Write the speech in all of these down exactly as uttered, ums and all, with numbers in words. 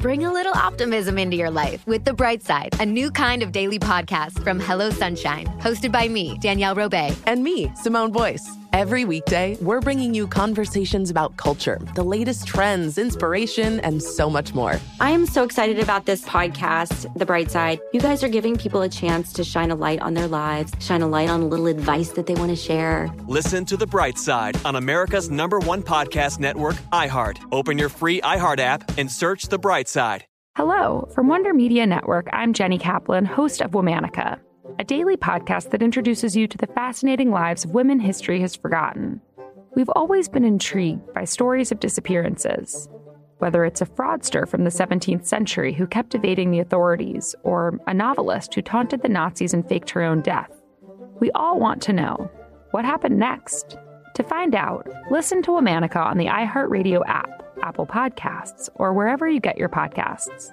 Bring a little optimism into your life with The Bright Side, a new kind of daily podcast from Hello Sunshine, hosted by me, Danielle Robay. And me, Simone Boyce. Every weekday, we're bringing you conversations about culture, the latest trends, inspiration, and so much more. I am so excited about this podcast, The Bright Side. You guys are giving people a chance to shine a light on their lives, shine a light on a little advice that they want to share. Listen to The Bright Side on America's number one podcast network, iHeart. Open your free iHeart app and search The Bright Side. Hello, from Wonder Media Network, I'm Jenny Kaplan, host of Womanica, a daily podcast that introduces you to the fascinating lives of women history has forgotten. We've always been intrigued by stories of disappearances, whether it's a fraudster from the seventeenth century who kept evading the authorities, or a novelist who taunted the Nazis and faked her own death. We all want to know, what happened next? To find out, listen to Womanica on the iHeartRadio app, Apple Podcasts, or wherever you get your podcasts.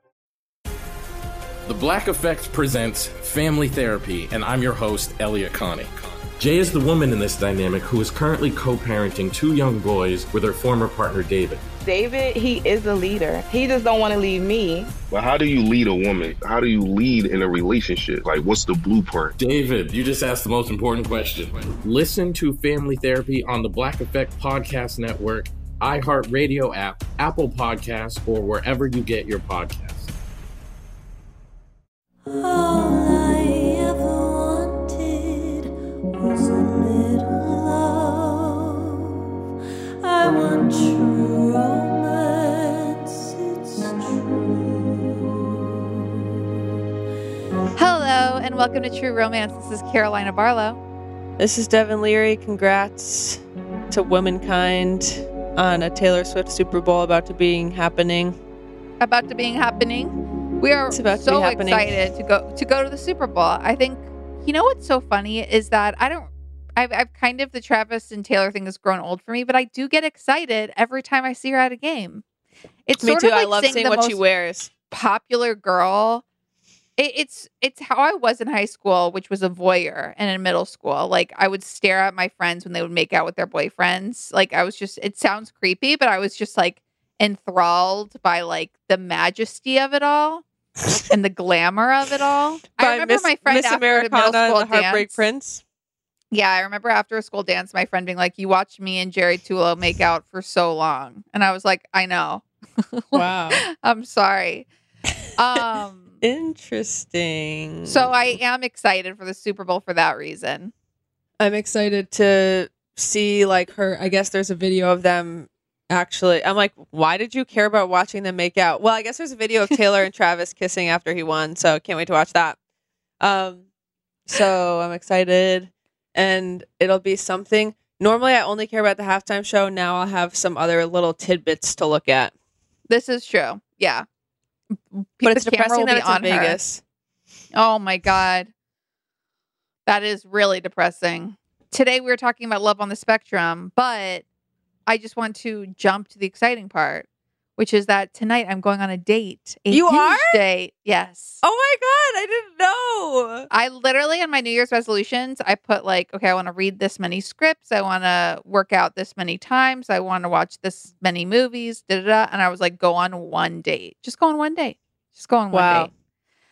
The Black Effect presents Family Therapy, and I'm your host, Elliot Connie. Jay is the woman in this dynamic who is currently co-parenting two young boys with her former partner, David. David, he is a leader. He just don't want to leave me. But how do you lead a woman? How do you lead in a relationship? Like, what's the blueprint? David, you just asked the most important question. Listen to Family Therapy on the Black Effect Podcast Network, iHeartRadio app, Apple Podcasts, or wherever you get your podcasts. All I ever wanted was a little love. I want true romance, it's true. Hello, and welcome to True Romance. This is Carolina Barlow. This is Devin Leary. Congrats to Womankind on a Taylor Swift Super Bowl about to being happening. About to being happening. We are so excited to go to go to the Super Bowl. I think, you know what's so funny is that I don't, I've, I've kind of, the Travis and Taylor thing has grown old for me, but I do get excited every time I see her at a game. It's me sort too. of like I love seeing what she wears. Popular girl. It, it's it's how I was in high school, which was a voyeur, and in middle school, like I would stare at my friends when they would make out with their boyfriends. Like I was just, it sounds creepy, but I was just like enthralled by like the majesty of it all. And the glamour of it all. By I remember Miss, my friend Miss after Americana the middle school and the Heartbreak dance. Prince. Yeah, I remember after a school dance, my friend being like, "You watched me and Jerry Tulo make out for so long," and I was like, "I know." Wow. I'm sorry. Um, Interesting. So I am excited for the Super Bowl for that reason. I'm excited to see like her. I guess there's a video of them. Actually, I'm like, why did you care about watching them make out? Well, I guess there's a video of Taylor and Travis kissing after he won, so can't wait to watch that. Um, so I'm excited, and it'll be something. Normally, I only care about the halftime show. Now I'll have some other little tidbits to look at. This is true. Yeah, but it's the depressing that it's in her. Vegas. Oh my God, that is really depressing. Today we were talking about Love on the Spectrum, but I just want to jump to the exciting part, which is that tonight I'm going on a date. A you Hinge are? Date. Yes. Oh my God, I didn't know. I literally, on my New Year's resolutions, I put like, okay, I want to read this many scripts. I want to work out this many times. I want to watch this many movies. Da, da, da. And I was like, go on one date. Just go on one date. Just go on one Wow. date.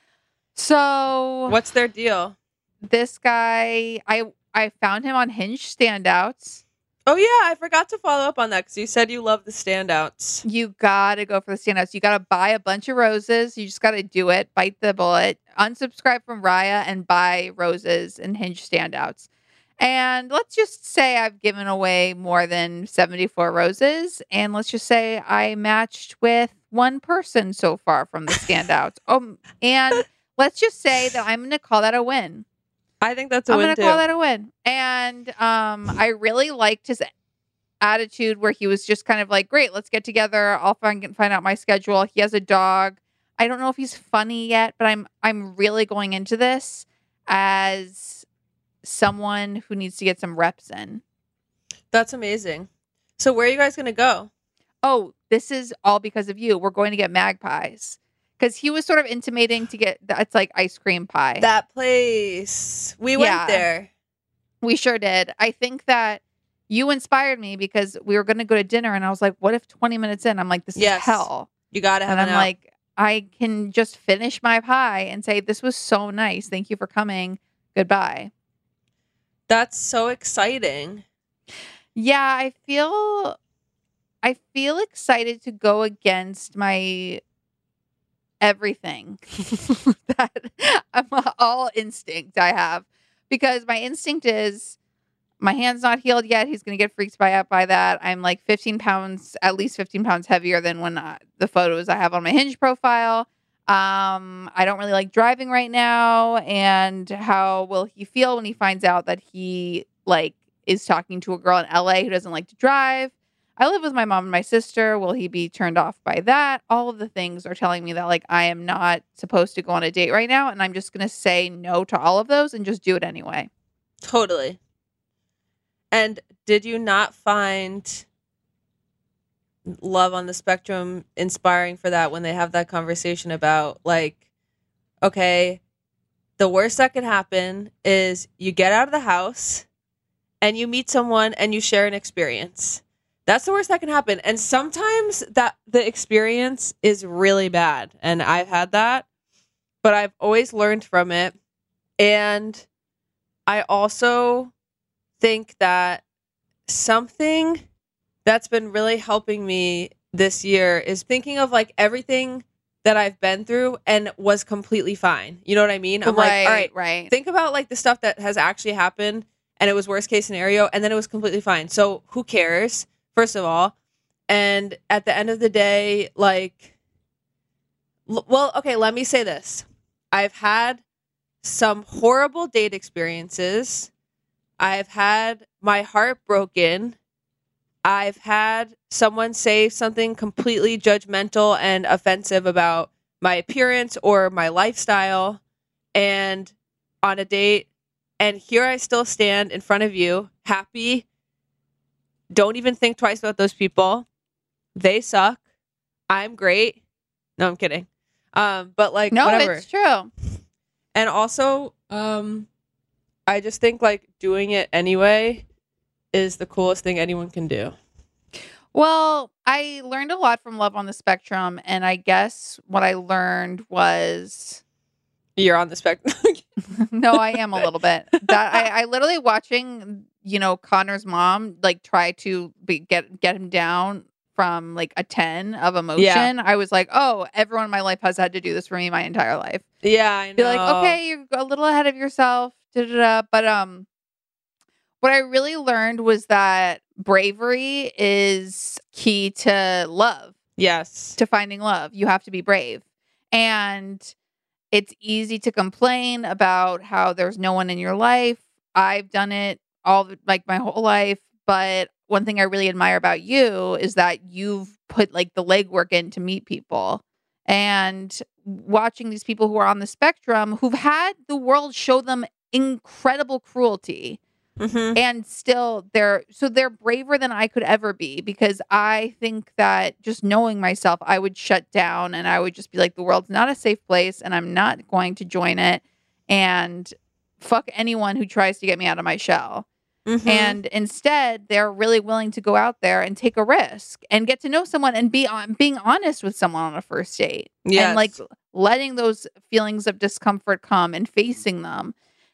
So what's their deal? This guy, I I found him on Hinge Standouts. Oh, yeah. I forgot to follow up on that because you said you love the standouts. You got to go for the standouts. You got to buy a bunch of roses. You just got to do it. Bite the bullet. Unsubscribe from Raya and buy roses and Hinge standouts. And let's just say I've given away more than seventy-four roses. And let's just say I matched with one person so far from the standouts. um, and let's just say that I'm going to call that a win. I think that's a I'm win, gonna too. call that a win. And um, I really liked his attitude where he was just kind of like, great, let's get together. I'll find, find out my schedule. He has a dog. I don't know if he's funny yet, but I'm I'm really going into this as someone who needs to get some reps in. That's amazing. So where are you guys going to go? Oh, this is all because of you. We're going to get Magpies. Because he was sort of intimating to get, it's like ice cream pie. That place. We went Yeah. there. We sure did. I think that you inspired me because we were going to go to dinner and I was like, what if twenty minutes in, I'm like, this Yes. is hell. You gotta have and an I'm out. like, I can just finish my pie and say, this was so nice. Thank you for coming. Goodbye. That's so exciting. Yeah, I feel I feel excited to go against my everything. that I'm all instinct I have. Because my instinct is my hand's not healed yet. He's going to get freaked by out by that. I'm like fifteen pounds, at least fifteen pounds heavier than when uh, the photos I have on my Hinge profile. Um, I don't really like driving right now. And how will he feel when he finds out that he like is talking to a girl in L A who doesn't like to drive? I live with my mom and my sister. Will he be turned off by that? All of the things are telling me that like I am not supposed to go on a date right now. And I'm just going to say no to all of those and just do it anyway. Totally. And did you not find Love on the Spectrum inspiring for that when they have that conversation about like, okay, the worst that could happen is you get out of the house and you meet someone and you share an experience. That's the worst that can happen. And sometimes that the experience is really bad. And I've had that, but I've always learned from it. And I also think that something that's been really helping me this year is thinking of like everything that I've been through and was completely fine. You know what I mean? I'm Right, like, all right, right. think about like the stuff that has actually happened and it was worst case scenario and then it was completely fine. So who cares? First of all. And at the end of the day, like, l- well, okay, let me say this. I've had some horrible date experiences. I've had my heart broken. I've had someone say something completely judgmental and offensive about my appearance or my lifestyle and on a date. And here I still stand in front of you, happy. Don't even think twice about those people. They suck. I'm great. No, I'm kidding. Um, but like, No, whatever. it's true. And also, um, I just think like doing it anyway is the coolest thing anyone can do. Well, I learned a lot from Love on the Spectrum, and I guess what I learned was You're on the spectrum. no, I am a little bit. That I, I literally watching, you know, Connor's mom like try to be, get get him down from like a ten of emotion. Yeah. I was like, oh, everyone in my life has had to do this for me my entire life. Yeah, I know. Be like, okay, you're a little ahead of yourself. Da, da, da. But um, what I really learned was that bravery is key to love. Yes. To finding love. You have to be brave. And it's easy to complain about how there's no one in your life. I've done it all like my whole life. But one thing I really admire about you is that you've put like the legwork in to meet people. And watching these people who are on the spectrum who've had the world show them incredible cruelty. Mm-hmm. And still they're so they're braver than I could ever be, because I think that just knowing myself, I would shut down and I would just be like, the world's not a safe place and I'm not going to join it, and fuck anyone who tries to get me out of my shell. Mm-hmm. And instead, they're really willing to go out there and take a risk and get to know someone and be on being honest with someone on a first date. Yes. And like letting those feelings of discomfort come and facing them.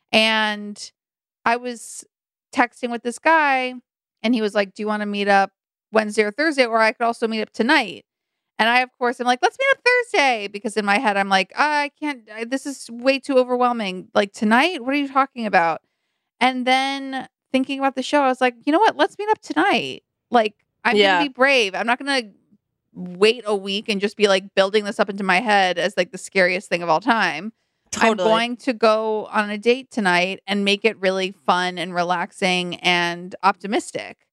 And I was texting with this guy and he was like, do you want to meet up Wednesday or Thursday? Or I could also meet up tonight. And I, of course, am like, let's meet up Thursday. Because in my head, I'm like, I can't, I, this is way too overwhelming. Like tonight? What are you talking about? And then thinking about the show, I was like, you know what? Let's meet up tonight. Like, I'm Yeah. going to be brave. I'm not going to wait a week and just be like building this up into my head as like the scariest thing of all time. Totally. I'm going to go on a date tonight and make it really fun and relaxing and optimistic.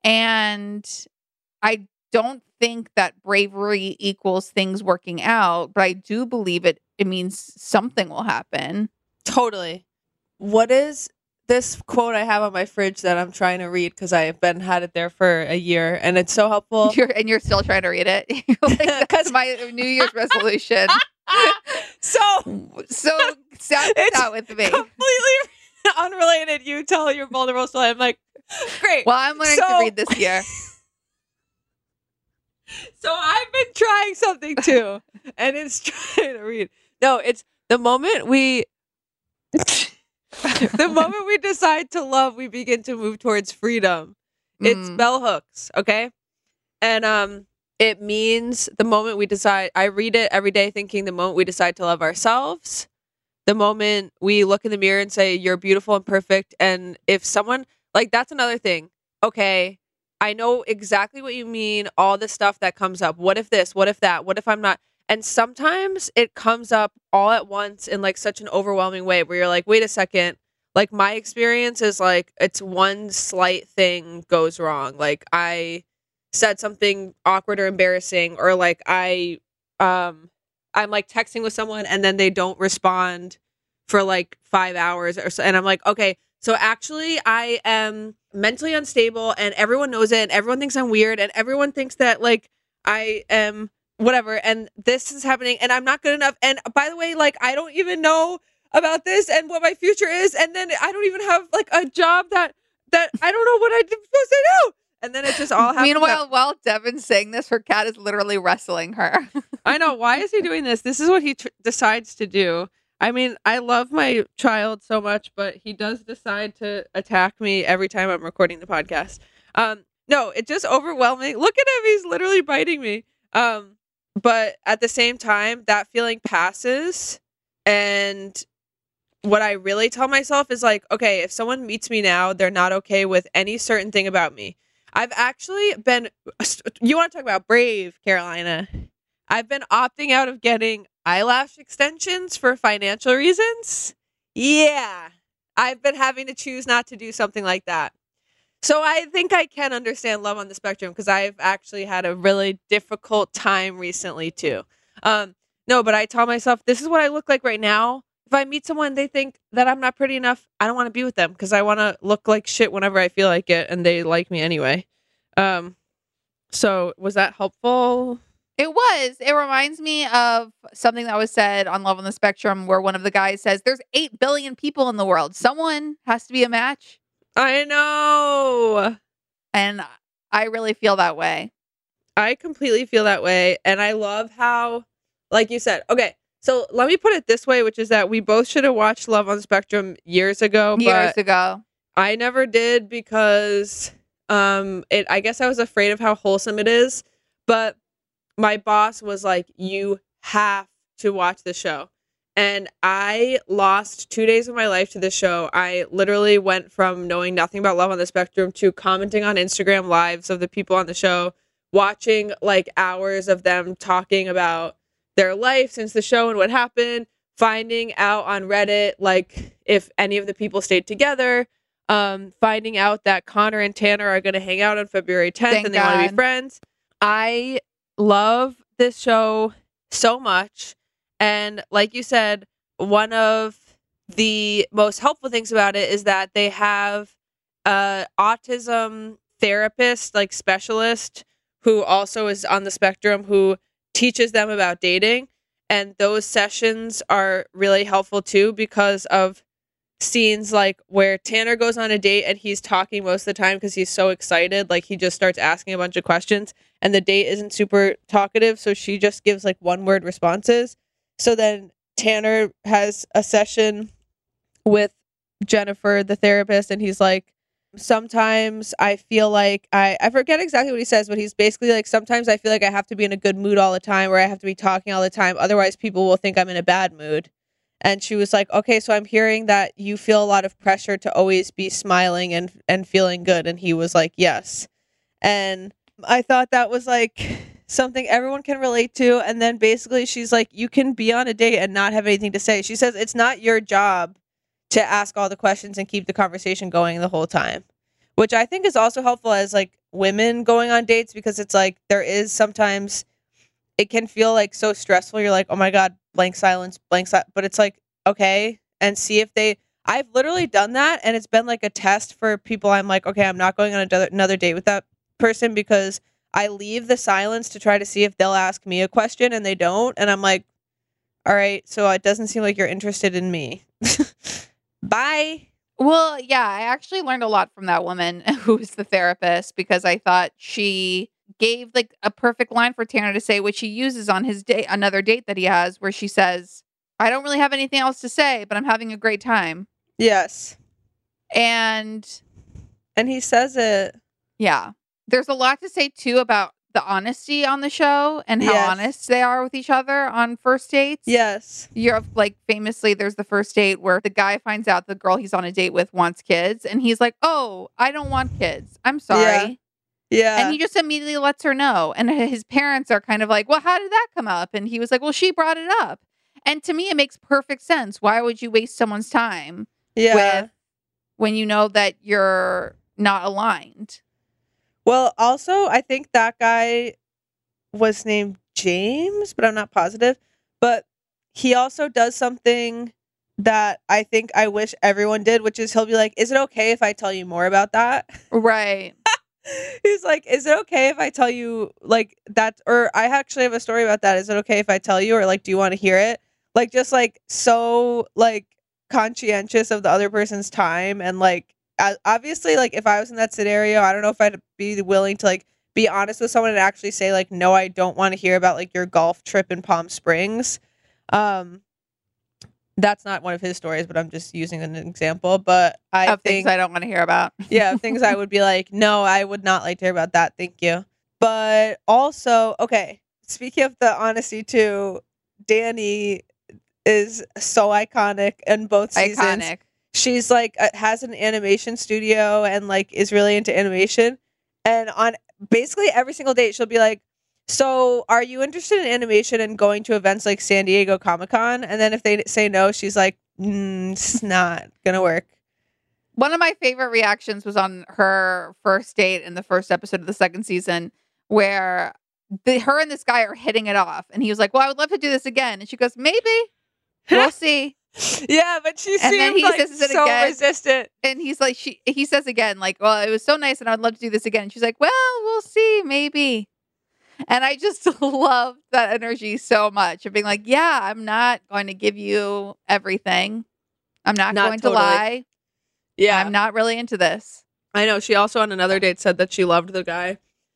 And I don't think that bravery equals things working out, but I do believe it it means something will happen. Totally. What is this quote I have on my fridge that I'm trying to read because I've been had it there for a year and it's so helpful. You're, and you're still trying to read it. Like, that's my New Year's resolution. so so sound this out with me. Completely unrelated. You tell your vulnerable story. I'm like, great. Well, I'm learning so, to read this year. So I've been trying something too, and it's trying to read. No, it's the moment we, the moment we decide to love, we begin to move towards freedom. It's Mm. bell hooks, okay, and um, it means the moment we decide. I read it every day, thinking the moment we decide to love ourselves, the moment we look in the mirror and say you're beautiful and perfect, and if someone like that's another thing. Okay. I know exactly what you mean, all the stuff that comes up. What if this? What if that? What if I'm not? And sometimes it comes up all at once in like such an overwhelming way where you're like, wait a second. Like my experience is like it's one slight thing goes wrong. Like I said something awkward or embarrassing, or like I um I'm like texting with someone and then they don't respond for like five hours or so. And I'm like, okay, so actually I am mentally unstable and everyone knows it and everyone thinks I'm weird and everyone thinks that like I am whatever and this is happening and I'm not good enough. And by the way, like I don't even know about this and what my future is. And then I don't even have like a job that, that I don't know what I'm supposed to do. And then it just all happens. Meanwhile, up. while Devin's saying this, her cat is literally wrestling her. I know. Why is he doing this? This is what he tr- decides to do. I mean, I love my child so much, but he does decide to attack me every time I'm recording the podcast. Um, no, it's just overwhelming. Look at him. He's literally biting me. Um, but at the same time, that feeling passes. And what I really tell myself is like, okay, if someone meets me now, they're not okay with any certain thing about me. I've actually been, you want to talk about brave, Carolina. I've been opting out of getting eyelash extensions for financial reasons. Yeah, I've been having to choose not to do something like that. So I think I can understand love on the spectrum because I've actually had a really difficult time recently too. Um, no, but I tell myself, this is what I look like right now. If I meet someone, they think that I'm not pretty enough, I don't want to be with them because I want to look like shit whenever I feel like it, and they like me anyway. Um, so was that helpful? It was. It reminds me of something that was said on Love on the Spectrum where one of the guys says, there's eight billion people in the world. Someone has to be a match. I know. And I really feel that way. I completely feel that way. And I love how, like you said, okay, so let me put it this way, which is that we both should have watched Love on the Spectrum years ago. Years but ago. I never did because um, it. I guess I was afraid of how wholesome it is. But my boss was like, you have to watch the show. And I lost two days of my life to this show. I literally went from knowing nothing about Love on the Spectrum to commenting on Instagram lives of the people on the show, watching like hours of them talking about their life since the show and what happened, finding out on Reddit like if any of the people stayed together, um, finding out that Connor and Tanner are going to hang out on February tenth Thank and they want to be God. friends. I love this show so much. And like you said, one of the most helpful things about it is that they have a autism therapist, like specialist, who also is on the spectrum, who teaches them about dating. And those sessions are really helpful too because of scenes like where Tanner goes on a date and he's talking most of the time because he's so excited. Like he just starts asking a bunch of questions and the date isn't super talkative. So she just gives like one word responses. So then Tanner has a session with Jennifer, the therapist, and he's like, sometimes I feel like I, I forget exactly what he says, but he's basically like, sometimes I feel like I have to be in a good mood all the time or I have to be talking all the time. Otherwise, people will think I'm in a bad mood. And she was like, okay, so I'm hearing that you feel a lot of pressure to always be smiling and, and feeling good. And he was like, yes. And I thought that was like something everyone can relate to. And then basically she's like, you can be on a date and not have anything to say. She says, it's not your job to ask all the questions and keep the conversation going the whole time, which I think is also helpful as like women going on dates, because it's like, there is sometimes it can feel like so stressful. You're like, oh my God, blank silence, blank silence. But it's like, okay. And see if they, I've literally done that. And it's been like a test for people. I'm like, okay, I'm not going on another, another date with that person because I leave the silence to try to see if they'll ask me a question and they don't. And I'm like, all right, so it doesn't seem like you're interested in me. Bye. Well, yeah, I actually learned a lot from that woman who's the therapist because I thought she gave like a perfect line for Tanner to say, which he uses on his date, another date that he has, where she says, I don't really have anything else to say, but I'm having a great time. Yes. And and he says it. Yeah. There's a lot to say too about the honesty on the show and how Yes. honest they are with each other on first dates. Yes. You're like, famously, there's the first date where the guy finds out the girl he's on a date with wants kids. And he's like, oh, I don't want kids. I'm sorry. Yeah. Yeah. And he just immediately lets her know. And his parents are kind of like, well, how did that come up? And he was like, well, she brought it up. And to me, it makes perfect sense. Why would you waste someone's time Yeah. with when you know that you're not aligned? Well, also, I think that guy was named James, but I'm not positive. But he also does something that I think I wish everyone did, which is he'll be like, is it okay if I tell you more about that? Right. He's like, is it okay if I tell you like that? Or I actually have a story about that. Is it okay if I tell you? Or like, do you want to hear it? Like, just like so like conscientious of the other person's time. And like, uh, obviously, like if I was in that scenario, I don't know if I'd be willing to like be honest with someone and actually say like, no, I don't want to hear about like your golf trip in Palm Springs. Um, that's not one of his stories, but I'm just using an example. But I of think things I don't want to hear about. yeah, things I would be like, no, I would not like to hear about that. Thank you. But also, okay, speaking of the honesty too, Danny is so iconic in both seasons. Iconic. She's like uh, has an animation studio and like is really into animation. And on basically every single date, she'll be like, so are you interested in animation and going to events like San Diego Comic-Con? And then if they say no, she's like, mm, it's not gonna work. One of my favorite reactions was on her first date in the first episode of the second season, where the, her and this guy are hitting it off. And he was like, well, I would love to do this again. And she goes, maybe. We'll see. Yeah, but she And then seemed he like says it so again. resistant. And he's like, she. he says again, like, well, it was so nice and I'd love to do this again. And she's like, well, we'll see, maybe. And I just love that energy so much of being like, yeah, I'm not going to give you everything. I'm not, Not going totally. to lie. Yeah. I'm not really into this. I know. She also on another date said that she loved the guy.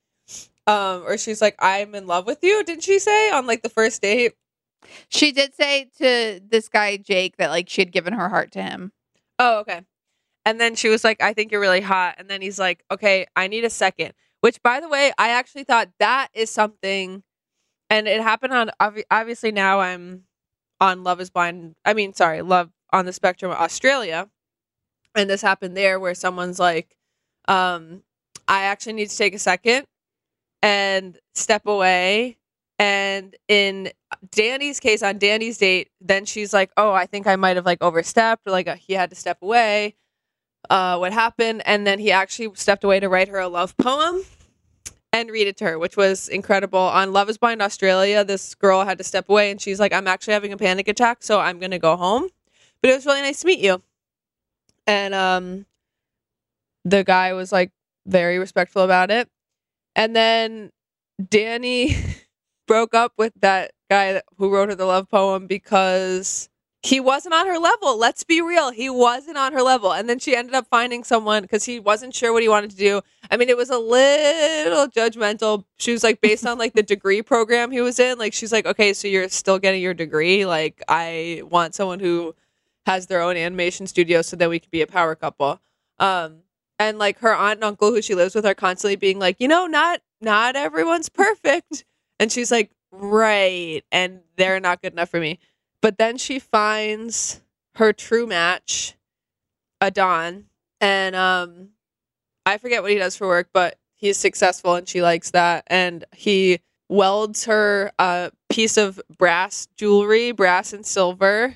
Um, or she's like, I'm in love with you. Didn't she say on like the first date? She did say to this guy, Jake, that like she had given her heart to him. Oh, okay. And then she was like, I think you're really hot. And then he's like, okay, I need a second. Which, by the way, I actually thought that is something. And it happened on, obvi- obviously now I'm on Love is Blind. I mean, sorry, Love on the Spectrum Australia. And this happened there where someone's like, um, I actually need to take a second and step away. And in Danny's case, on Danny's date, then she's like, oh, I think I might have like overstepped, or like a, he had to step away. Uh, what happened? And then he actually stepped away to write her a love poem and read it to her, which was incredible. On Love is Blind Australia, this girl had to step away and she's like, I'm actually having a panic attack, so I'm going to go home. But it was really nice to meet you. And um, the guy was like very respectful about it. And then Danny broke up with that guy that, who wrote her the love poem because he wasn't on her level. Let's be real. He wasn't on her level. And then she ended up finding someone because he wasn't sure what he wanted to do. I mean, it was a little judgmental. She was like, based on like the degree program he was in, like, she's like, okay, so you're still getting your degree. Like, I want someone who has their own animation studio so that we could be a power couple. Um, and like her aunt and uncle who she lives with are constantly being like, you know, not, not everyone's perfect. And she's like, right. And they're not good enough for me. But then she finds her true match, Adon, and um, I forget what he does for work, but he's successful and she likes that. And he welds her a piece of brass jewelry, brass and silver,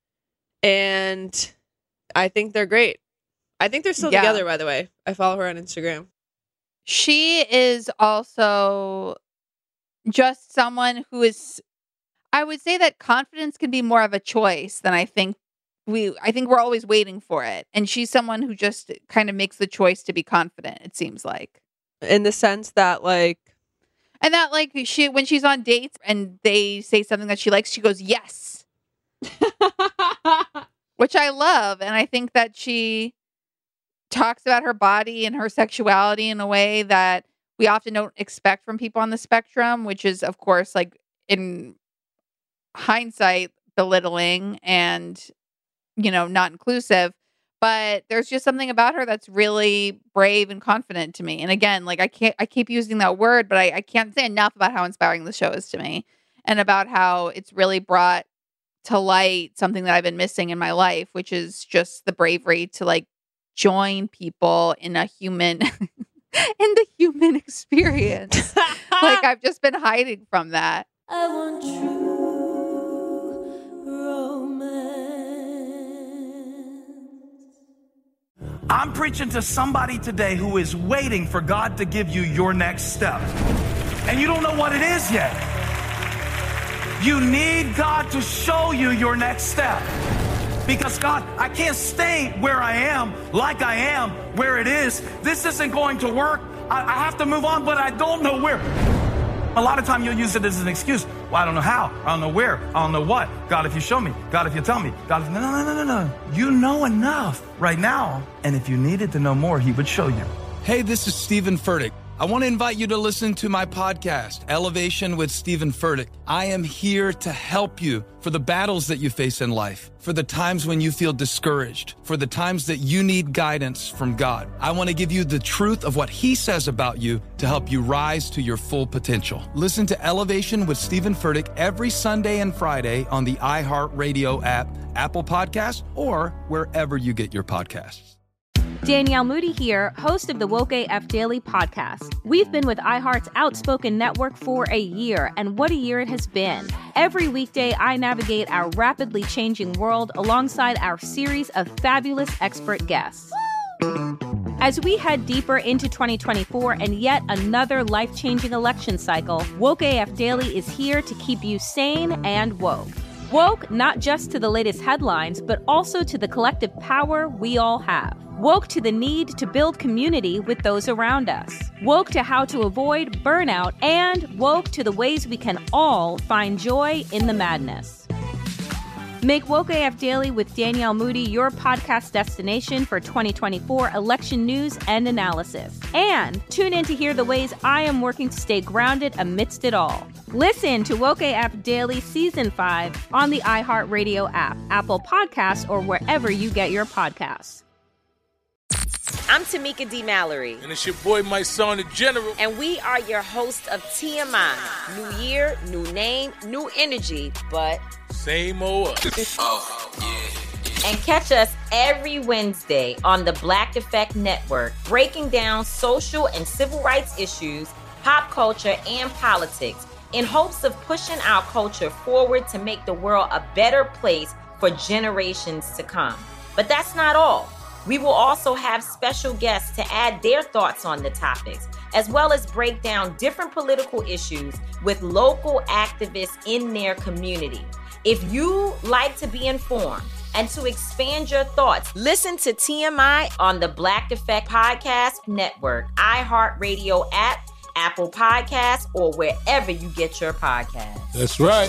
and I think they're great. I think they're still Yeah. together, by the way. I follow her on Instagram. She is also just someone who is, I would say that confidence can be more of a choice than I think we, I think we're always waiting for it. And she's someone who just kind of makes the choice to be confident, it seems like. In the sense that, like, And that, like, she, when she's on dates and they say something that she likes, she goes, yes. Which I love. And I think that she talks about her body and her sexuality in a way that we often don't expect from people on the spectrum, which is, of course, like in hindsight, belittling and, you know, not inclusive. But there's just something about her that's really brave and confident to me. And again, like I can't, I keep using that word, but I, I can't say enough about how inspiring the show is to me and about how it's really brought to light something that I've been missing in my life, which is just the bravery to like join people in a human, in the human experience. Like I've just been hiding from that. I want true romance. I'm preaching to somebody today who is waiting for God to give you your next step. And you don't know what it is yet. You need God to show you your next step. Because God, I can't stay where I am, like I am, where it is. This isn't going to work. I, I have to move on, but I don't know where. A lot of time you'll use it as an excuse. Well, I don't know how. I don't know where. I don't know what. God, if you show me. God, if you tell me. God, if... No, no, no, no, no. You know enough right now. And if you needed to know more, he would show you. Hey, this is Stephen Furtick. I want to invite you to listen to my podcast, Elevation with Stephen Furtick. I am here to help you for the battles that you face in life, for the times when you feel discouraged, for the times that you need guidance from God. I want to give you the truth of what he says about you to help you rise to your full potential. Listen to Elevation with Stephen Furtick every Sunday and Friday on the iHeartRadio app, Apple Podcasts, or wherever you get your podcasts. Danielle Moody here, host of the Woke A F Daily podcast. We've been with iHeart's Outspoken Network for a year, and what a year it has been. Every weekday, I navigate our rapidly changing world alongside our series of fabulous expert guests. As we head deeper into twenty twenty-four and yet another life-changing election cycle, Woke A F Daily is here to keep you sane and woke. Woke not just to the latest headlines, but also to the collective power we all have. Woke to the need to build community with those around us. Woke to how to avoid burnout, and woke to the ways we can all find joy in the madness. Make Woke A F Daily with Danielle Moody your podcast destination for twenty twenty-four election news and analysis. And tune in to hear the ways I am working to stay grounded amidst it all. Listen to Woke A F Daily Season five on the iHeartRadio app, Apple Podcasts, or wherever you get your podcasts. I'm Tamika D. Mallory. And it's your boy, my son, the General. And we are your hosts of T M I. New year, new name, new energy, but... same old us. Oh, yeah. And catch us every Wednesday on the Black Effect Network, breaking down social and civil rights issues, pop culture, and politics, in hopes of pushing our culture forward to make the world a better place for generations to come. But that's not all. We will also have special guests to add their thoughts on the topics, as well as break down different political issues with local activists in their community. If you like to be informed and to expand your thoughts, listen to T M I on the Black Effect Podcast Network, iHeartRadio app, Apple Podcasts, or wherever you get your podcasts. That's right.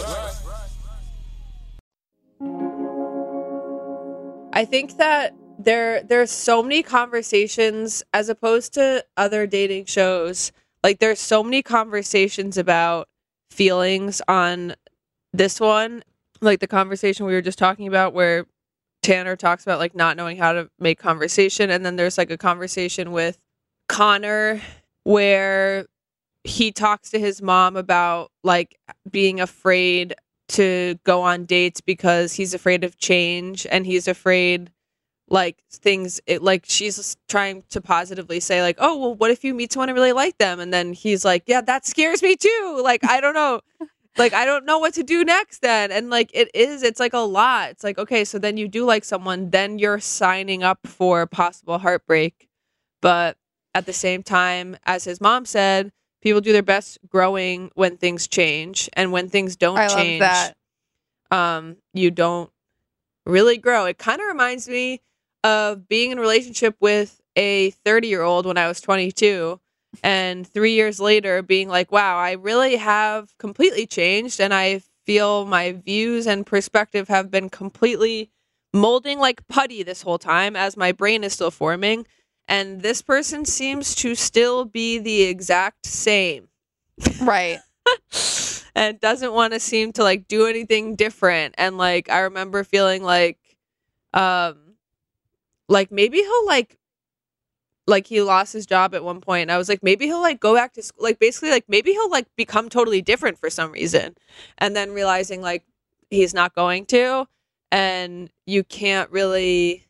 I think that there there's so many conversations as opposed to other dating shows. Like there's so many conversations about feelings on this one. Like the conversation we were just talking about where Tanner talks about like not knowing how to make conversation. And then there's like a conversation with Connor where he talks to his mom about like being afraid to go on dates because he's afraid of change and he's afraid like things it, like she's trying to positively say like, oh, well, what if you meet someone and really like them? And then he's like, yeah, that scares me too. Like, I don't know. Like, I don't know what to do next then. And like, it is, it's like a lot. It's like, okay, so then you do like someone, then you're signing up for possible heartbreak. But at the same time, as his mom said, people do their best growing when things change. And when things don't I change, love that. um, you don't really grow. It kind of reminds me of being in a relationship with a thirty year old when I was twenty-two, and three years later being like, wow, I really have completely changed. And I feel my views and perspective have been completely molding like putty this whole time as my brain is still forming. And this person seems to still be the exact same. Right. And doesn't want to seem to like do anything different. And like I remember feeling like um like maybe he'll like like he lost his job at one point and I was like maybe he'll like go back to school, like basically like maybe he'll like become totally different for some reason, and then realizing like he's not going to, and you can't really,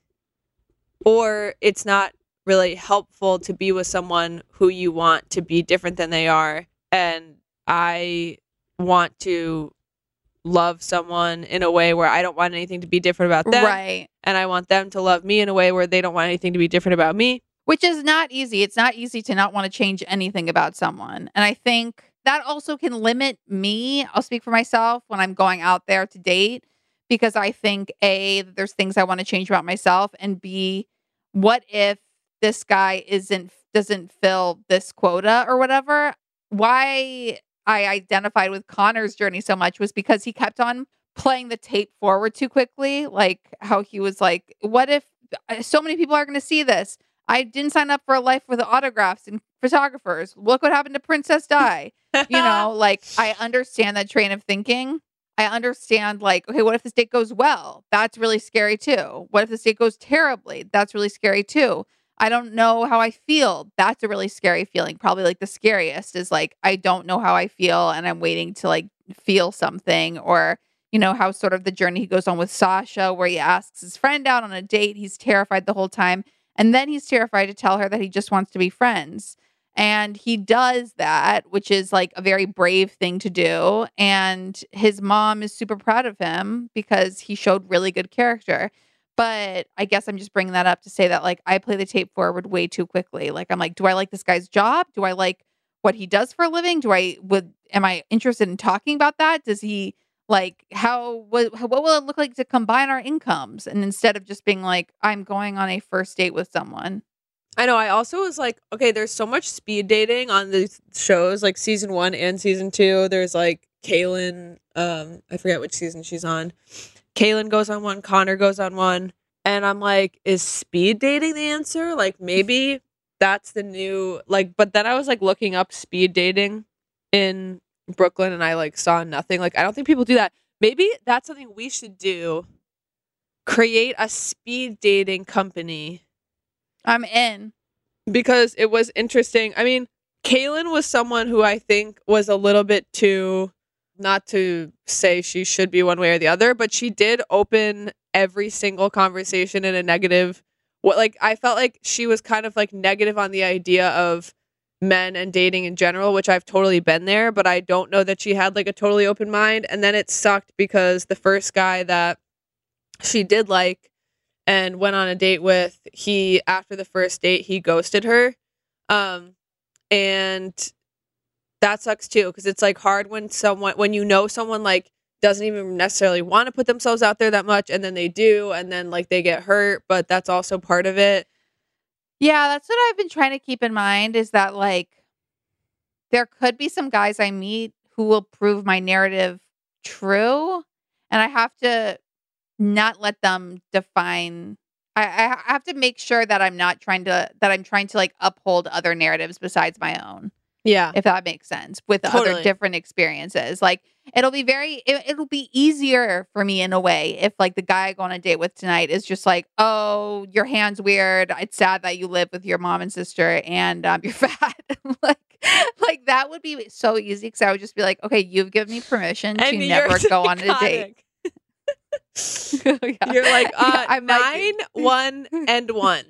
or it's not really helpful to be with someone who you want to be different than they are. And I want to love someone in a way where I don't want anything to be different about them. Right. And I want them to love me in a way where they don't want anything to be different about me. Which is not easy. It's not easy to not want to change anything about someone. And I think that also can limit me. I'll speak for myself when I'm going out there to date, because I think A, there's things I want to change about myself, and B, what if this guy isn't doesn't fill this quota or whatever? Why I identified with Connor's journey so much was because he kept on playing the tape forward too quickly. Like how he was like, what if so many people are going to see this? I didn't sign up for a life with autographs and photographers. Look what happened to Princess Di. You know, like I understand that train of thinking. I understand like, okay, what if this date goes well? That's really scary too. What if this date goes terribly? That's really scary too. I don't know how I feel. That's a really scary feeling. Probably like the scariest is like, I don't know how I feel and I'm waiting to like feel something. Or, you know, how sort of the journey he goes on with Sasha, where he asks his friend out on a date. He's terrified the whole time. And then he's terrified to tell her that he just wants to be friends. And he does that, which is like a very brave thing to do. And his mom is super proud of him because he showed really good character. But I guess I'm just bringing that up to say that, like, I play the tape forward way too quickly. Like, I'm like, do I like this guy's job? Do I like what he does for a living? Do I, would, am I interested in talking about that? Does he, like, how, what, what will it look like to combine our incomes? And instead of just being like, I'm going on a first date with someone. I know. I also was like, okay, there's so much speed dating on these shows, like season one and season two. There's like Kaylin, um, I forget which season she's on. Kaylin goes on one, Connor goes on one. And I'm like, is speed dating the answer? Like, maybe that's the new, like, but then I was like looking up speed dating in Brooklyn and I like saw nothing. Like, I don't think people do that. Maybe that's something we should do. Create a speed dating company. I'm in. Because it was interesting. I mean, Kaylin was someone who I think was a little bit too, not to say she should be one way or the other, but she did open every single conversation in a negative. What, like, I felt like she was kind of like negative on the idea of men and dating in general, which I've totally been there, but I don't know that she had like a totally open mind. And then it sucked because the first guy that she did like and went on a date with, he, after the first date, he ghosted her. Um, and that sucks too, because it's like hard when someone, when you know someone like doesn't even necessarily want to put themselves out there that much, and then they do, and then like they get hurt, but that's also part of it. Yeah, that's what I've been trying to keep in mind, is that like there could be some guys I meet who will prove my narrative true, and I have to not let them define. I, I have to make sure that I'm not trying to that I'm trying to like uphold other narratives besides my own. Yeah, if that makes sense, with totally. Other different experiences. Like it'll be very, it, it'll be easier for me in a way if like the guy I go on a date with tonight is just like, oh, your hand's weird. It's sad that you live with your mom and sister and um, you're fat. like, like that would be so easy because I would just be like, okay, you've given me permission to never go on a date. yeah. You're like uh, yeah, nine, one, and one.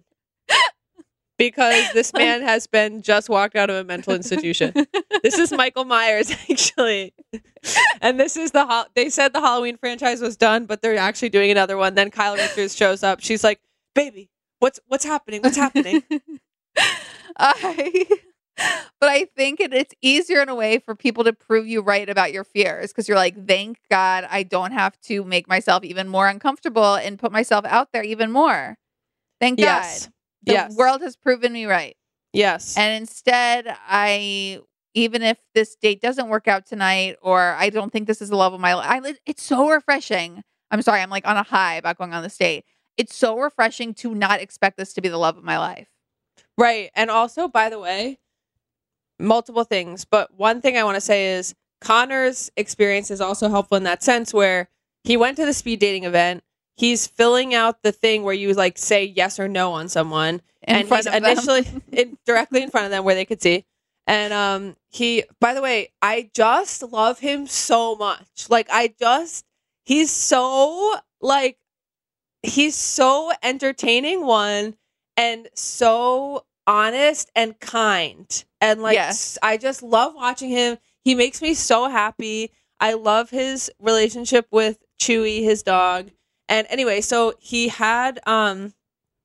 Because this man has been just walked out of a mental institution. This is Michael Myers, actually. And this is the, ho- they said the Halloween franchise was done, but they're actually doing another one. Then Kyle Richards shows up. She's like, baby, what's what's happening? What's happening? I, but I think it, it's easier in a way for people to prove you right about your fears. Because you're like, thank God I don't have to make myself even more uncomfortable and put myself out there even more. Thank yes. God. The yes. world has proven me right. Yes. And instead, I, even if this date doesn't work out tonight, or I don't think this is the love of my life, it's so refreshing. I'm sorry, I'm like on a high about going on this date. It's so refreshing to not expect this to be the love of my life. Right. And also, by the way, multiple things. But one thing I want to say is Connor's experience is also helpful in that sense where he went to the speed dating event. He's filling out the thing where you like say yes or no on someone. In and front he's of them. initially in, directly in front of them where they could see. And um, he, by the way, I just love him so much. Like, I just, he's so, like, he's so entertaining, one, and so honest and kind. And, like, Yes. I just love watching him. He makes me so happy. I love his relationship with Chewy, his dog. And anyway, so he had um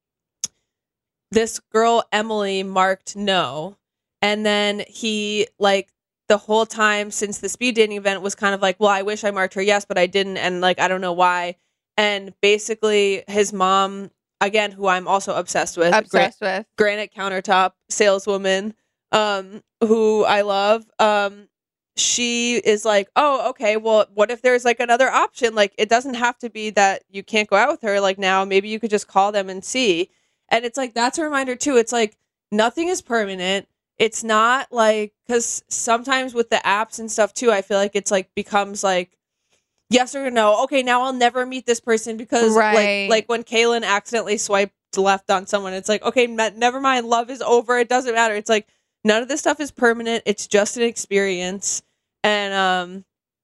this girl, Emily, marked no. And then he, like, the whole time since the speed dating event was kind of like, well, I wish I marked her yes, but I didn't. And, like, I don't know why. And basically his mom, again, who I'm also obsessed with. Obsessed with. Granite countertop saleswoman, um, who I love. Um, she is like, oh, okay, well, what if there's, like, another option? Like, it doesn't have to be that you can't go out with her. Like, now, maybe you could just call them and see. And it's like, that's a reminder, too. It's like, nothing is permanent. It's not like, because sometimes with the apps and stuff too, I feel like it's like becomes like yes or no. Okay, now I'll never meet this person because Right. like like when Kaylin accidentally swiped left on someone, it's like, okay, me- never mind, love is over. It doesn't matter. It's like none of this stuff is permanent. It's just an experience. And um,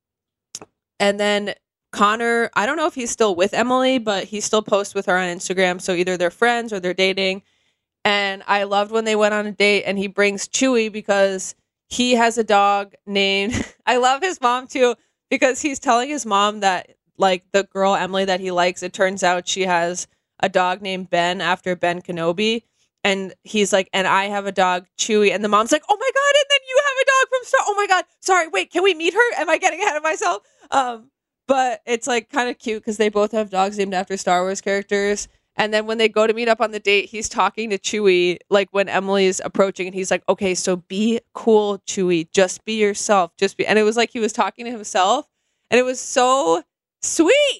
and then Connor, I don't know if he's still with Emily, but he still posts with her on Instagram. So either they're friends or they're dating. And I loved when they went on a date and he brings Chewy because he has a dog named, I love his mom too, because he's telling his mom that like the girl Emily that he likes, it turns out she has a dog named Ben after Ben Kenobi. And he's like, and I have a dog, Chewy. And the mom's like, oh my God. And then you have a dog from Star. Oh my God. Sorry. Wait, can we meet her? Am I getting ahead of myself? Um, but it's like kind of cute because they both have dogs named after Star Wars characters. And then when they go to meet up on the date, he's talking to Chewy, like when Emily's approaching, and he's like, okay, so be cool, Chewy. Just be yourself. Just be. And it was like he was talking to himself. And it was so sweet.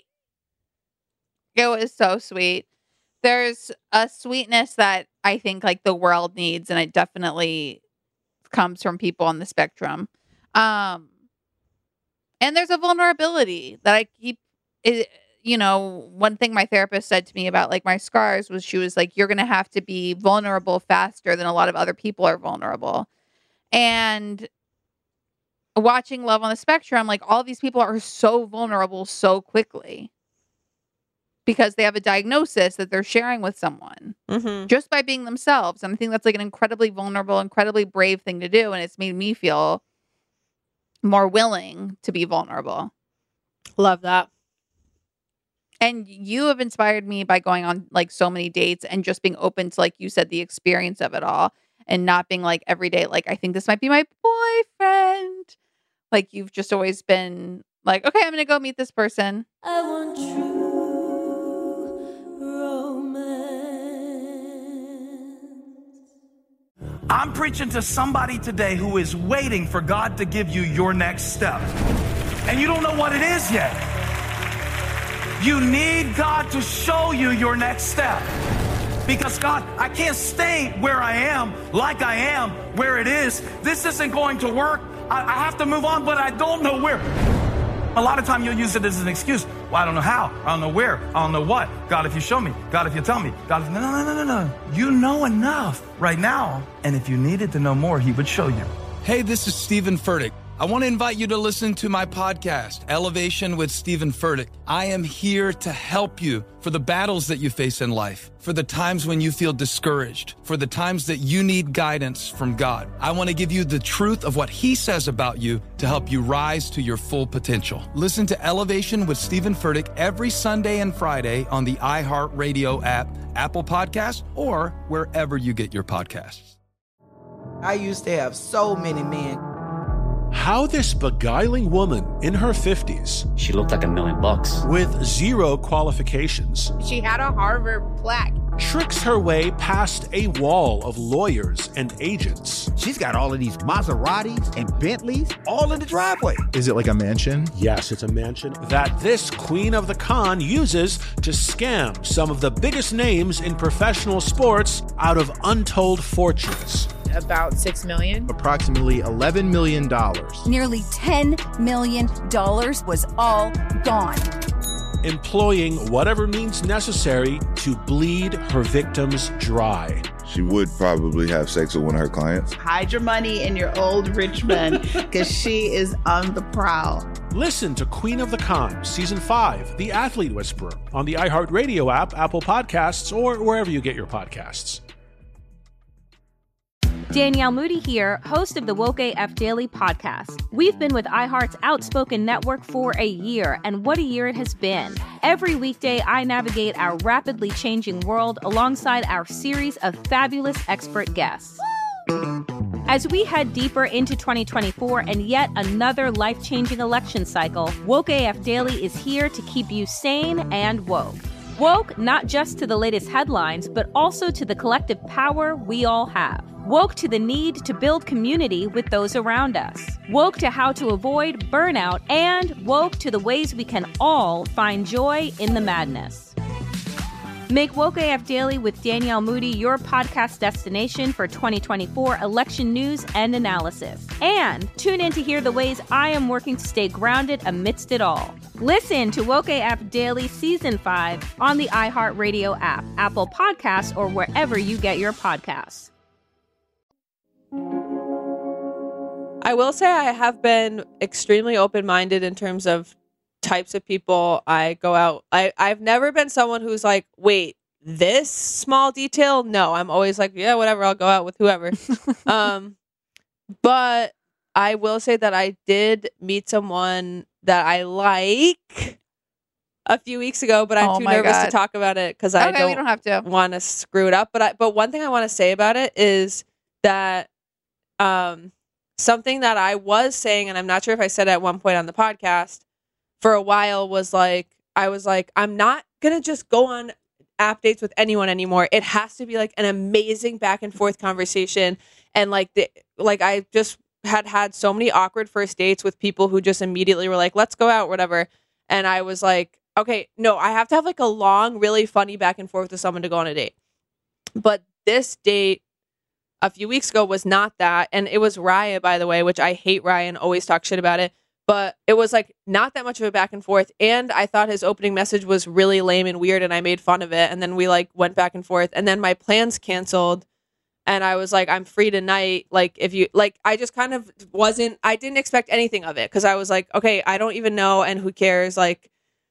It was so sweet. There's a sweetness that I think like the world needs, and it definitely comes from people on the spectrum. Um, and there's a vulnerability that I keep... It, you know, one thing my therapist said to me about like my scars was she was like, you're going to have to be vulnerable faster than a lot of other people are vulnerable. And watching Love on the Spectrum, like all these people are so vulnerable so quickly because they have a diagnosis that they're sharing with someone Mm-hmm. just by being themselves. And I think that's like an incredibly vulnerable, incredibly brave thing to do. And it's made me feel more willing to be vulnerable. Love that. And you have inspired me by going on like so many dates and just being open to, like you said, the experience of it all and not being like every day, like, I think this might be my boyfriend. Like you've just always been like, okay, I'm going to go meet this person. I want true romance. I'm preaching to somebody today who is waiting for God to give you your next step. And you don't know what it is yet. You need God to show you your next step. Because God, I can't stay where I am, like I am, where it is. This isn't going to work. I, I have to move on, but I don't know where. A lot of time you'll use it as an excuse. Well, I don't know how. I don't know where. I don't know what. God, if you show me. God, if you tell me. God, if... No, no, no, no, no. You know enough right now. And if you needed to know more, he would show you. Hey, this is Stephen Furtick. I want to invite you to listen to my podcast, Elevation with Stephen Furtick. I am here to help you for the battles that you face in life, for the times when you feel discouraged, for the times that you need guidance from God. I want to give you the truth of what he says about you to help you rise to your full potential. Listen to Elevation with Stephen Furtick every Sunday and Friday on the iHeartRadio app, Apple Podcasts, or wherever you get your podcasts. I used to have so many men. How this beguiling woman in her fifties, she looked like a million bucks, with zero qualifications, she had a Harvard plaque tricks her way past a wall of lawyers and agents. She's got all of these Maseratis and Bentleys all in the driveway. Is it like a mansion? Yes, it's a mansion. That this queen of the con uses to scam some of the biggest names in professional sports out of untold fortunes. About six million. Approximately eleven million dollars. Nearly ten million dollars was all gone. Employing whatever means necessary to bleed her victims dry. She would probably have sex with one of her clients. Hide your money in your old rich man, because she is on the prowl. Listen to Queen of the Con, Season five, The Athlete Whisperer, on the iHeartRadio app, Apple Podcasts, or wherever you get your podcasts. Danielle Moody here, host of the Woke A F Daily podcast. We've been with iHeart's Outspoken Network for a year, and what a year it has been. Every weekday, I navigate our rapidly changing world alongside our series of fabulous expert guests. As we head deeper into twenty twenty-four and yet another life-changing election cycle, Woke A F Daily is here to keep you sane and woke. Woke not just to the latest headlines, but also to the collective power we all have. Woke to the need to build community with those around us. Woke to how to avoid burnout, and woke to the ways we can all find joy in the madness. Make Woke A F Daily with Danielle Moody your podcast destination for twenty twenty-four election news and analysis. And tune in to hear the ways I am working to stay grounded amidst it all. Listen to Woke A F Daily Season five on the iHeartRadio app, Apple Podcasts, or wherever you get your podcasts. I will say I have been extremely open-minded in terms of types of people I go out. I, I've never been someone who's like, wait, this small detail? No, I'm always like, yeah, whatever, I'll go out with whoever. um, but I will say that I did meet someone that I like a few weeks ago, but I'm Oh too my nervous God. to talk about it because I Okay, don't, we don't have to. want to screw it up. But I, but one thing I want to say about it is that um, something that I was saying, and I'm not sure if I said it at one point on the podcast, for a while was like, I was like, I'm not going to just go on app dates with anyone anymore. It has to be like an amazing back and forth conversation. And like, the, like I just had had so many awkward first dates with people who just immediately were like, let's go out, whatever. And I was like, okay, no, I have to have like a long, really funny back and forth with someone to go on a date. But this date a few weeks ago was not that. And it was Raya, by the way, which I hate Raya and always talk shit about it. But it was like not that much of a back and forth. And I thought his opening message was really lame and weird. And I made fun of it. And then we like went back and forth. And then my plans canceled. And I was like, I'm free tonight. Like, if you like, I just kind of wasn't, I didn't expect anything of it. Cause I was like, okay, I don't even know. And who cares? Like,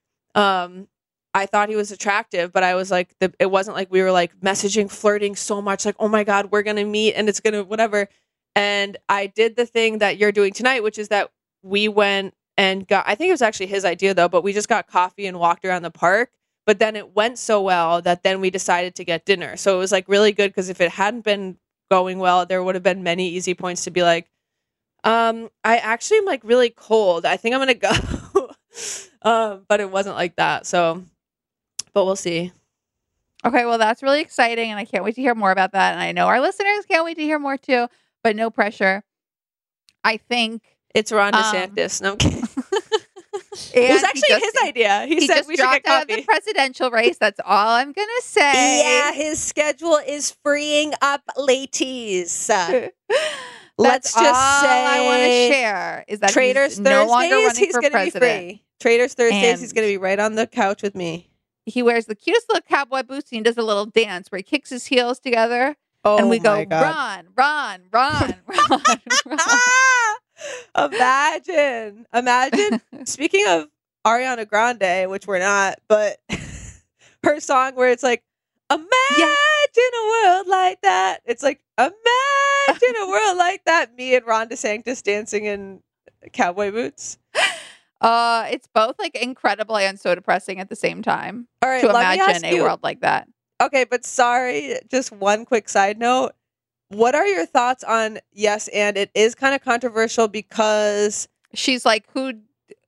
um, I thought he was attractive, but I was like, the, it wasn't like we were like messaging, flirting so much. Like, oh my God, we're going to meet and it's going to whatever. And I did the thing that you're doing tonight, which is that we went and got, I think it was actually his idea though, but we just got coffee and walked around the park. But then it went so well that then we decided to get dinner. So it was like really good because if it hadn't been going well, there would have been many easy points to be like, um, I actually am like really cold. I think I'm going to go. um, but it wasn't like that. So, but we'll see. Okay, well, that's really exciting, and I can't wait to hear more about that. And I know our listeners can't wait to hear more too, but no pressure. I think it's Ron um, DeSantis. No, I'm kidding. It was actually just, his idea. He, he said just we should get dropped out of coffee. the presidential race. That's all I'm gonna say. Yeah, his schedule is freeing up ladies. Uh, let's That's just all say I want to share is that Traders he's no longer Thursdays, running he's for gonna president. be free. Traders Thursdays, And he's going to be right on the couch with me. He wears the cutest little cowboy boots and he does a little dance where he kicks his heels together. Oh and we go, my God. run, run, run, run, run. Imagine, imagine. Speaking of Ariana Grande, which we're not, but her song where it's like, imagine a world like that. It's like, imagine a world like that. Me and Ron DeSantis dancing in cowboy boots. Uh, it's both like incredibly and so depressing at the same time. All right, to let me imagine ask a you- world like that. Okay, but sorry, just one quick side note. What are your thoughts on yes, and it is kind of controversial because she's like, who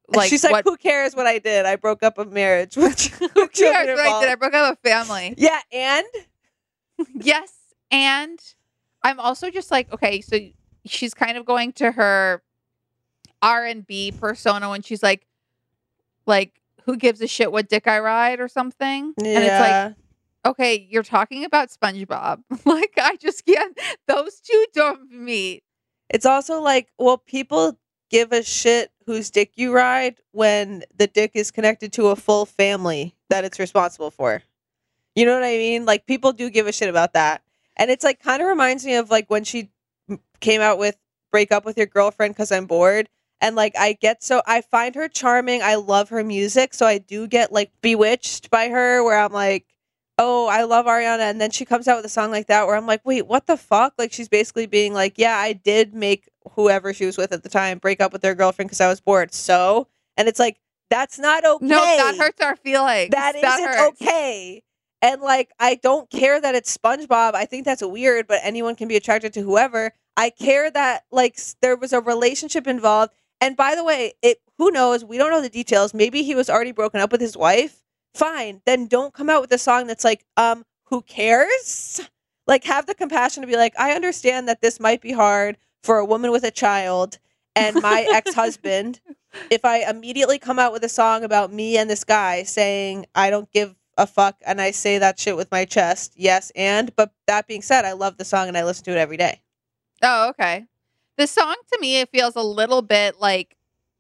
like she's like, what, who cares what I did? I broke up a marriage. Which, who cares what I did? I broke up a family. Yeah, and yes, and I'm also just like, okay, so she's kind of going to her R and B persona when she's like, like, who gives a shit what dick I ride or something? Yeah. And it's like, okay, you're talking about SpongeBob. Like, I just can't. Those two don't meet. It's also like, well, people give a shit whose dick you ride when the dick is connected to a full family that it's responsible for. You know what I mean? Like, people do give a shit about that. And it's like, kind of reminds me of like when she came out with break up with your girlfriend because I'm bored. And like, I get so, I find her charming. I love her music. So I do get like bewitched by her where I'm like, oh, I love Ariana. And then she comes out with a song like that where I'm like, wait, what the fuck? Like, she's basically being like, yeah, I did make whoever she was with at the time break up with their girlfriend because I was bored. So, and it's like, that's not okay. No, that hurts our feelings. That, that isn't hurts. okay. And like, I don't care that it's SpongeBob. I think that's weird, but anyone can be attracted to whoever. I care that like s- there was a relationship involved. And by the way, it who knows? We don't know the details. Maybe he was already broken up with his wife. Fine, then don't come out with a song that's like, um, who cares? Like, have the compassion to be like, I understand that this might be hard for a woman with a child and my ex-husband. If I immediately come out with a song about me and this guy saying, I don't give a fuck, and I say that shit with my chest, yes, and, but that being said, I love the song and I listen to it every day. Oh, okay. The song to me, it feels a little bit like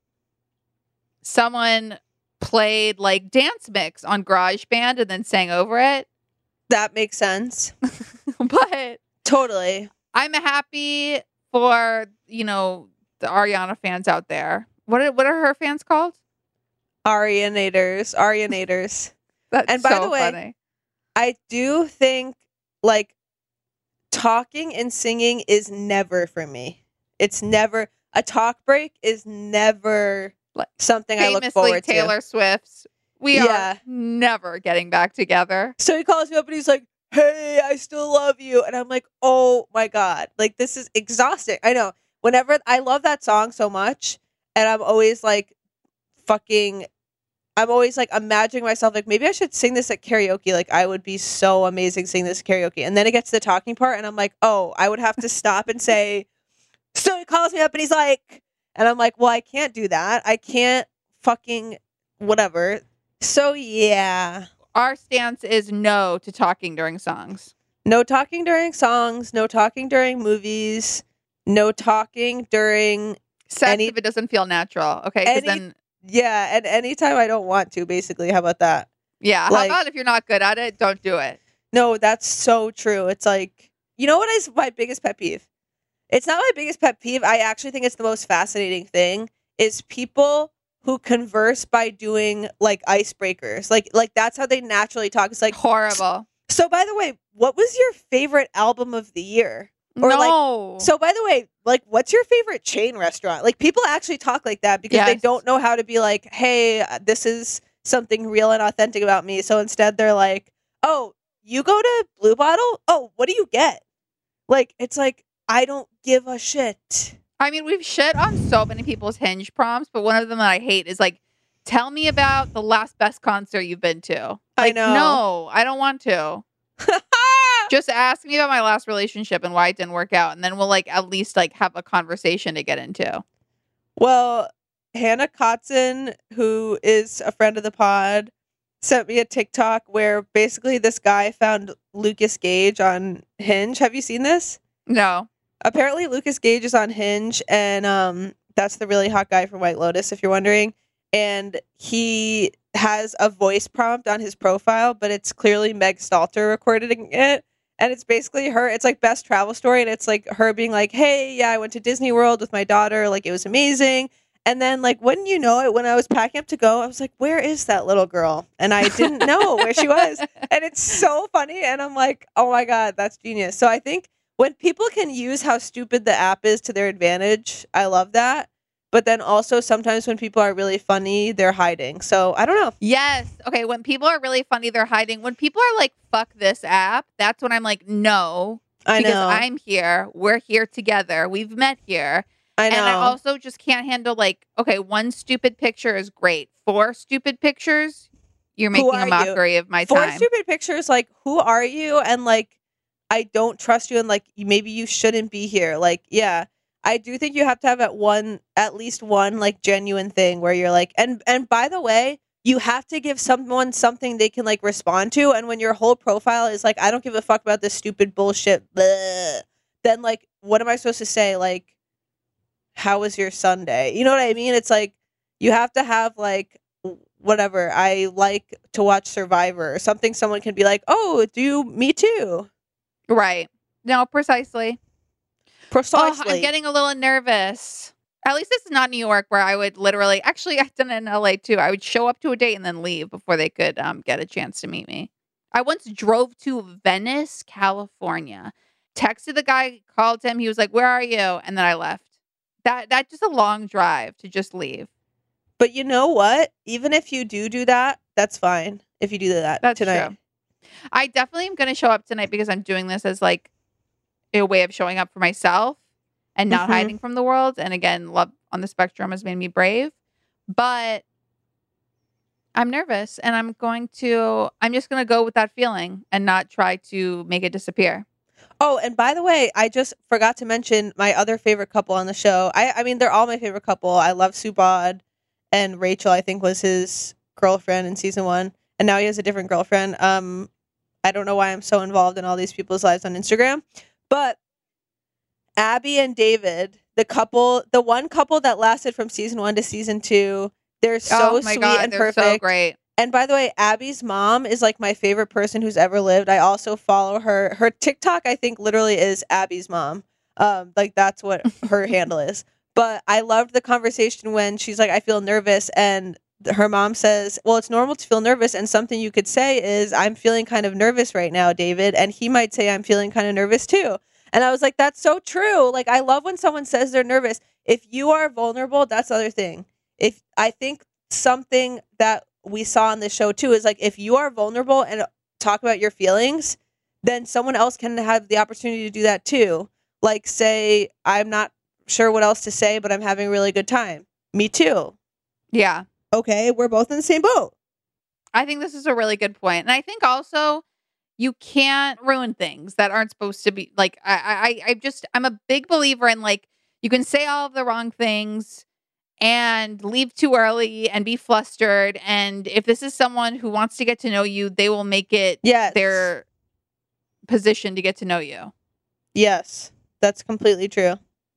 someone played like dance mix on GarageBand and then sang over it. That makes sense. But totally. I'm happy for, you know, the Ariana fans out there. What are, what are her fans called? Arianators. Arianators. That's and by so the way, funny. I do think like talking and singing is never for me. It's never a talk break is never like something I look Famously forward to. Taylor Swift's. We Yeah. are never getting back together. So he calls me up and he's like, hey, I still love you. And I'm like, oh my God. Like, this is exhausting. I know. Whenever I love that song so much, and I'm always like fucking I'm always like imagining myself like maybe I should sing this at karaoke. Like I would be so amazing singing this at karaoke. And then it gets to the talking part and I'm like, oh, I would have to stop and say, so he calls me up and he's like, and I'm like, well, I can't do that. I can't fucking whatever. So yeah. Our stance is no to talking during songs. No talking during songs, no talking during movies, no talking during sex any, if it doesn't feel natural. Okay, because then yeah, and anytime I don't want to, basically. How about that? Yeah. Like, how about if you're not good at it, don't do it. No, that's so true. It's like, you know what is my biggest pet peeve? It's not my biggest pet peeve. I actually think it's the most fascinating thing is people who converse by doing like icebreakers. Like, like that's how they naturally talk. It's like horrible. So by the way, what was your favorite album of the year? Or no. like, so by the way, like, what's your favorite chain restaurant? Like, people actually talk like that because Yes. they don't know how to be like, hey, this is something real and authentic about me. So instead they're like, oh, you go to Blue Bottle? Oh, what do you get? Like, it's like, I don't give a shit. I mean, we've shit on so many people's Hinge prompts, but one of them that I hate is like, tell me about the last best concert you've been to. Like, I know. No, I don't want to. Just ask me about my last relationship and why it didn't work out, and then we'll like at least like have a conversation to get into. Well, Hannah Kotzen, who is a friend of the pod, sent me a TikTok where basically this guy found Lucas Gage on Hinge. Have you seen this? No. Apparently Lucas Gage is on Hinge, and um, that's the really hot guy from White Lotus, if you're wondering. And he has a voice prompt on his profile, but it's clearly Meg Stalter recording it. And it's basically her, it's like best travel story. And it's like her being like, hey, yeah, I went to Disney World with my daughter. Like, it was amazing. And then, like, wouldn't you know it, when I was packing up to go, I was like, where is that little girl? And I didn't know where she was. And it's so funny. And I'm like, oh my God, that's genius. So I think when people can use how stupid the app is to their advantage, I love that. But then also sometimes when people are really funny, they're hiding. So I don't know. Yes. Okay. When people are really funny, they're hiding. When people are like, fuck this app, that's when I'm like, no. I because know. I'm here. We're here together. We've met here. I know. And I also just can't handle like, okay, one stupid picture is great. Four stupid pictures, you're Who making a are mockery you? of my Four time. stupid pictures, like, who are you? And like, I don't trust you, and like, you- maybe you shouldn't be here. Like, yeah, I do think you have to have at one, at least one, like, genuine thing where you're like, and and by the way, you have to give someone something they can like respond to. And when your whole profile is like, I don't give a fuck about this stupid bullshit, bleh, then like, what am I supposed to say? Like, how was your Sunday? You know what I mean? It's like, you have to have like, whatever, I like to watch Survivor or something. Someone can be like, oh, do you, me too. Right. No, precisely. Precisely. Oh, I'm getting a little nervous. At least this is not New York, where I would literally, actually, I've done it in L A too. I would show up to a date and then leave before they could um, get a chance to meet me. I once drove to Venice, California, texted the guy, called him. He was like, where are you? And then I left. That That's just a long drive to just leave. But you know what? Even if you do do that, that's fine. If you do that That's tonight. true. I definitely am going to show up tonight because I'm doing this as like a way of showing up for myself and not Mhm. hiding from the world. And again, love on the spectrum has made me brave. But I'm nervous and I'm going to, I'm just going to go with that feeling and not try to make it disappear. Oh, and by the way, I just forgot to mention my other favorite couple on the show. I, I mean, they're all my favorite couple. I love Subodh, and Rachel, I think, was his girlfriend in season one. And now he has a different girlfriend. Um, I don't know why I'm so involved in all these people's lives on Instagram. But Abby and David, the couple, the one couple that lasted from season one to season two, they're so Oh my sweet God, and they're so perfect. great. And by the way, Abby's mom is like my favorite person who's ever lived. I also follow her. Her TikTok, I think, literally is Abby's mom. Um, like that's what her handle is. But I loved the conversation when she's like, I feel nervous. And her mom says, well, it's normal to feel nervous. And something you could say is, I'm feeling kind of nervous right now, David. And he might say, I'm feeling kind of nervous too. And I was like, that's so true. Like, I love when someone says they're nervous. If you are vulnerable, that's the other thing. If I think something that we saw on the show too is like, if you are vulnerable and talk about your feelings, then someone else can have the opportunity to do that too. Like, say, I'm not sure what else to say, but I'm having a really good time. Me too. Yeah. Okay, we're both in the same boat. I think this is a really good point. And I think also you can't ruin things that aren't supposed to be like, I, I, I just, I'm a big believer in like, you can say all of the wrong things and leave too early and be flustered. And if this is someone who wants to get to know you, they will make it yes. their position to get to know you. Yes, that's completely true.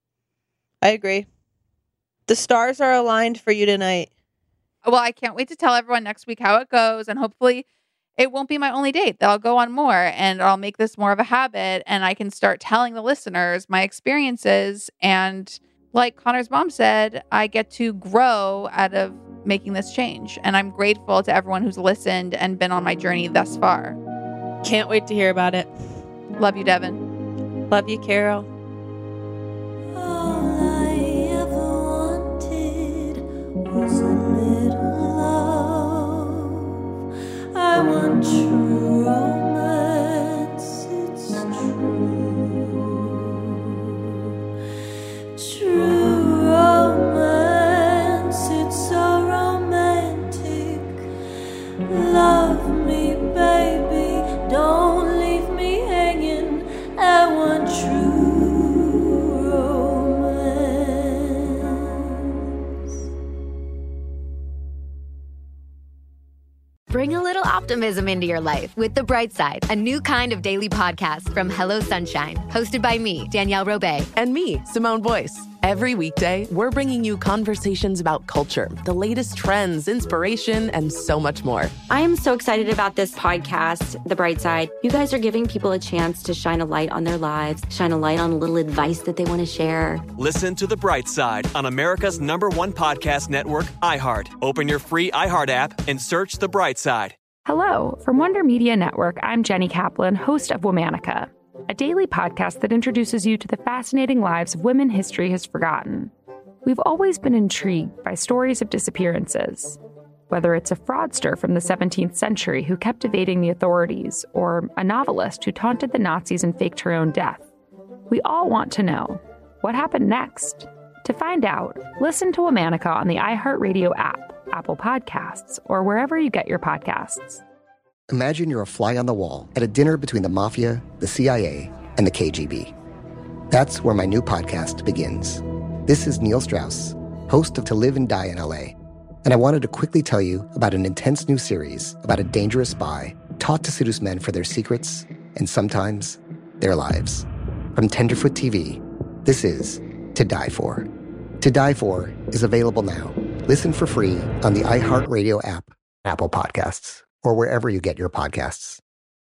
I agree. The stars are aligned for you tonight. Well, I can't wait to tell everyone next week how it goes. And hopefully it won't be my only date. That I'll go on more and I'll make this more of a habit. And I can start telling the listeners my experiences. And like Connor's mom said, I get to grow out of making this change. And I'm grateful to everyone who's listened and been on my journey thus far. Can't wait to hear about it. Love you, Devin. Love you, Carol. All I ever wanted was a little love. I want true romance, it's true. True romance, it's so romantic. Love me, baby, don't leave me hanging. I want true. Bring a little optimism into your life with The Bright Side, a new kind of daily podcast from Hello Sunshine, hosted by me, Danielle Robay. And me, Simone Boyce. Every weekday, we're bringing you conversations about culture, the latest trends, inspiration, and so much more. I am so excited about this podcast, The Bright Side. You guys are giving people a chance to shine a light on their lives, shine a light on a little advice that they want to share. Listen to The Bright Side on America's number one podcast network, iHeart. Open your free iHeart app and search The Bright Side. Hello, from Wonder Media Network, I'm Jenny Kaplan, host of Womanica, a daily podcast that introduces you to the fascinating lives of women history has forgotten. We've always been intrigued by stories of disappearances, whether it's a fraudster from the seventeenth century who kept evading the authorities, or a novelist who taunted the Nazis and faked her own death. We all want to know, what happened next? To find out, listen to Womanica on the iHeartRadio app, Apple Podcasts, or wherever you get your podcasts. Imagine you're a fly on the wall at a dinner between the Mafia, the C I A, and the K G B. That's where my new podcast begins. This is Neil Strauss, host of To Live and Die in L A, and I wanted to quickly tell you about an intense new series about a dangerous spy taught to seduce men for their secrets and sometimes their lives. From Tenderfoot T V, this is To Die For. To Die For is available now. Listen for free on the iHeartRadio app, Apple Podcasts, or wherever you get your podcasts.